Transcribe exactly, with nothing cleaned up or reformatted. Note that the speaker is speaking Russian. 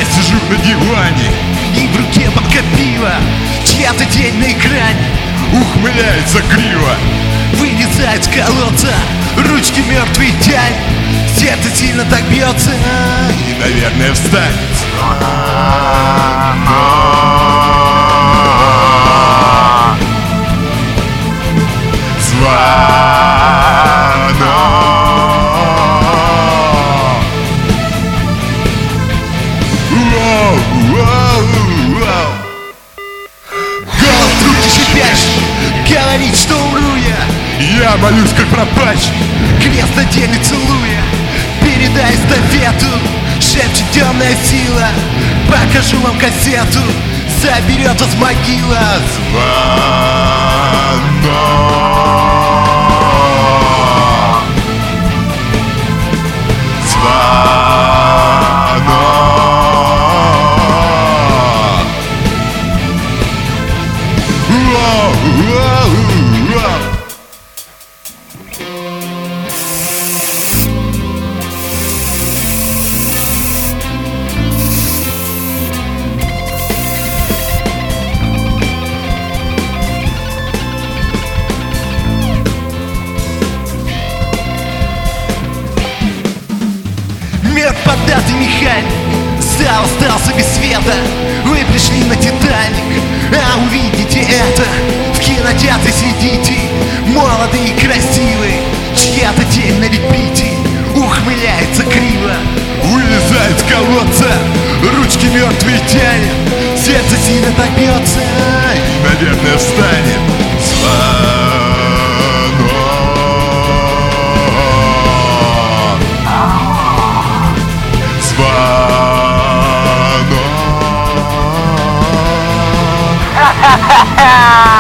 сижу на диване, и в руке бабка пива, чья-то тень на экране ухмыляется криво. вылезает с колодца, ручки мертвые тянет, сердце сильно так бьется И, наверное, встанет. голос трубки шипящий говорит, что умру я. Я молюсь, как пропащий, Крест на теле целуя, передай эстафету, шепчет темная сила. Покажу вам кассету, заберет вас могила. Мир поддатый механик, зал остался без света. Вы пришли на Титаник, а увидите это. В кинотеатре сидите, молодые и красивые, чья-то тень на репите ухмыляется криво. Вылезает с колодца, Ручки мертвые тянет, сердце сильно так бьется. и, наверное, встанет. Ха-ха-ха!